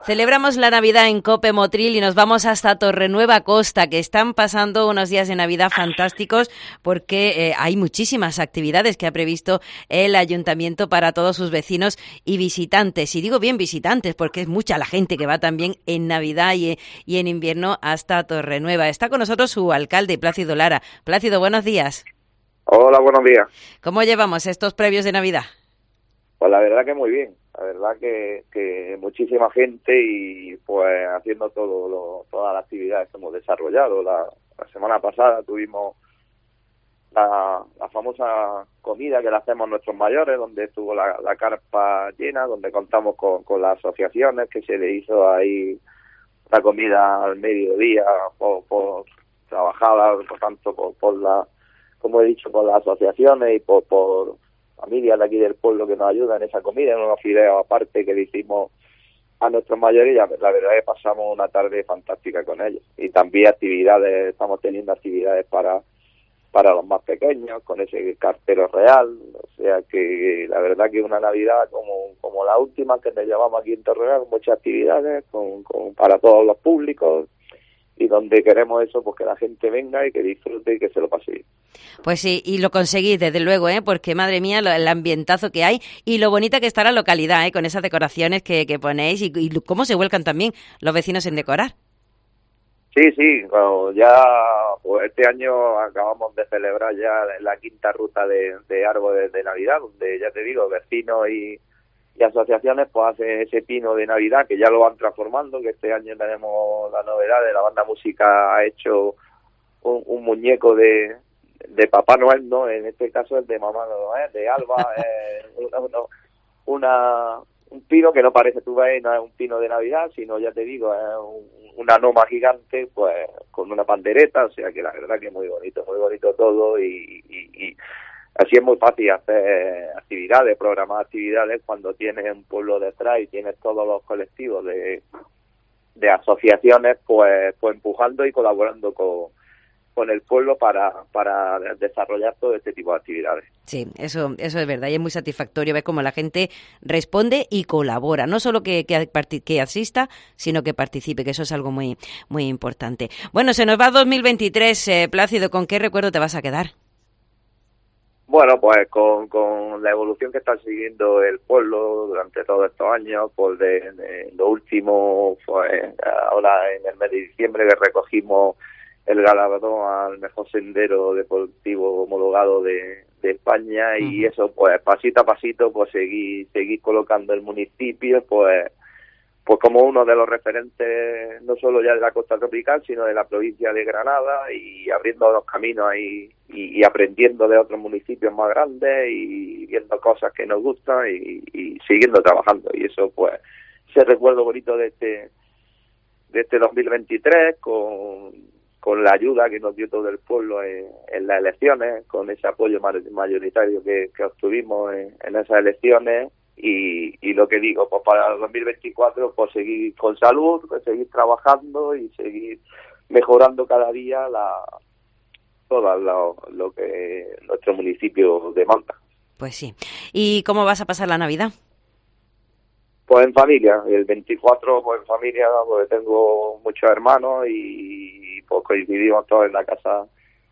Celebramos la Navidad en Cope Motril y nos vamos hasta Torrenueva Costa, que están pasando unos días de Navidad fantásticos porque hay muchísimas actividades que ha previsto el Ayuntamiento para todos sus vecinos y visitantes. Y digo bien visitantes porque es mucha la gente que va también en Navidad y en invierno hasta Torrenueva. Está con nosotros su alcalde, Plácido Lara. Plácido, buenos días. Hola, buenos días. ¿Cómo llevamos estos previos de Navidad? Pues la verdad que muy bien, la verdad que muchísima gente y pues haciendo todas las actividades que hemos desarrollado. La semana pasada tuvimos la famosa comida que le hacemos a nuestros mayores, donde estuvo la carpa llena, donde contamos con las asociaciones, que se le hizo ahí la comida al mediodía, por trabajada, por tanto, por la, como he dicho, por las asociaciones y por familias de aquí del pueblo que nos ayudan en esa comida, en unos fideos aparte que le hicimos a nuestros mayores. Y la verdad es que pasamos una tarde fantástica con ellos. Y también estamos teniendo actividades para los más pequeños, con ese cartero real. O sea que la verdad que una Navidad como la última que nos llevamos aquí en Torrenueva, con muchas actividades para todos los públicos, y donde queremos eso, pues que la gente venga y que disfrute y que se lo pase bien. Pues sí, y lo conseguís desde luego, porque madre mía, el ambientazo que hay y lo bonita que está la localidad, con esas decoraciones que ponéis y cómo se vuelcan también los vecinos en decorar. Sí, bueno, ya pues este año acabamos de celebrar ya la quinta ruta de árboles de Navidad, donde ya te digo, vecinos y asociaciones pues hacen ese pino de Navidad, que ya lo van transformando, que este año tenemos la novedad de la banda música ha hecho un muñeco de Papá Noel, ¿no? En este caso el de Mamá Noel, de Alba, un pino que no parece, tú ves, no es un pino de Navidad, sino, ya te digo, es una noma gigante, pues con una pandereta. O sea que la verdad que es muy bonito todo, y así es muy fácil hacer actividades, programar actividades cuando tienes un pueblo detrás y tienes todos los colectivos de asociaciones pues empujando y colaborando con el pueblo para desarrollar todo este tipo de actividades. Sí, eso es verdad, y es muy satisfactorio ver cómo la gente responde y colabora, no solo que asista, sino que participe, que eso es algo muy, muy importante. Bueno, se nos va 2023, Plácido, ¿con qué recuerdo te vas a quedar? Bueno, pues con la evolución que está siguiendo el pueblo durante todos estos años, pues de lo último, pues ahora en el mes de diciembre, que recogimos el galardón al mejor sendero deportivo homologado de España. Uh-huh. Y eso, pues pasito a pasito, pues seguir colocando el municipio pues como uno de los referentes, no solo ya de la costa tropical, sino de la provincia de Granada, y abriendo los caminos ahí y aprendiendo de otros municipios más grandes y viendo cosas que nos gustan y siguiendo trabajando. Y eso, pues, ese recuerdo bonito de este 2023, con la ayuda que nos dio todo el pueblo en las elecciones, con ese apoyo mayoritario que obtuvimos en esas elecciones. Y lo que digo, pues para el 2024, pues seguir con salud, pues seguir trabajando y seguir mejorando cada día todo lo que nuestro municipio demanda. Pues sí. ¿Y cómo vas a pasar la Navidad? Pues en familia. El 24 pues en familia, porque tengo muchos hermanos y pues coincidimos todos en la casa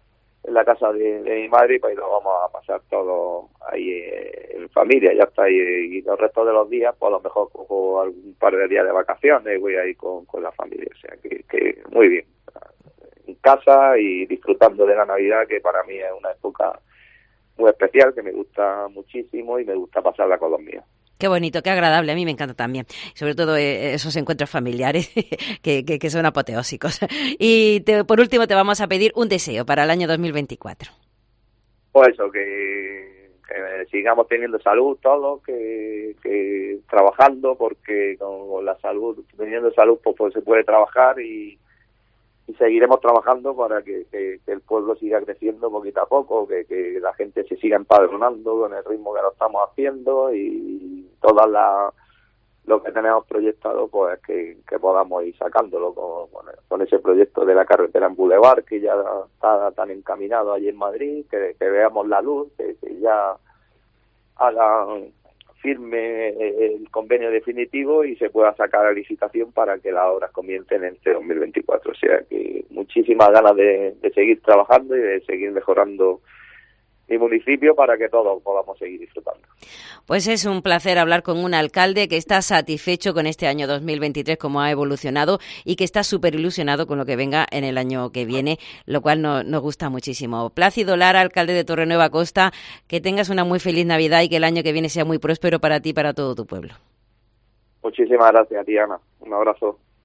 de mi madre, y pues lo vamos a pasar todo ahí en familia. Ya está. Y los restos de los días, pues a lo mejor cojo algún par de días de vacaciones y voy ahí con la familia. O sea que muy bien, en casa y disfrutando de la Navidad, que para mí es una época muy especial, que me gusta muchísimo y me gusta pasarla con los míos. Qué bonito, qué agradable, a mí me encanta también, sobre todo esos encuentros familiares que son apoteósicos. Y por último te vamos a pedir un deseo para el año 2024. Pues eso, que sigamos teniendo salud todos, que trabajando, porque con la salud, teniendo salud, pues se puede trabajar, y seguiremos trabajando para que el pueblo siga creciendo poquito a poco, que la gente se siga empadronando con el ritmo que lo estamos haciendo, y lo que tenemos proyectado, pues que podamos ir sacándolo con ese proyecto de la carretera en Boulevard, que ya está tan encaminado allí en Madrid, que veamos la luz, que ya hagan firme el convenio definitivo y se pueda sacar a licitación para que las obras comiencen en este 2024. O sea que muchísimas ganas de seguir trabajando y de seguir mejorando mi municipio para que todos podamos seguir disfrutando. Pues es un placer hablar con un alcalde que está satisfecho con este año 2023, cómo ha evolucionado, y que está súper ilusionado con lo que venga en el año que viene, lo cual nos gusta muchísimo. Plácido Lara, alcalde de Torrenueva Costa, que tengas una muy feliz Navidad y que el año que viene sea muy próspero para ti y para todo tu pueblo. Muchísimas gracias a ti, Ana. Un abrazo.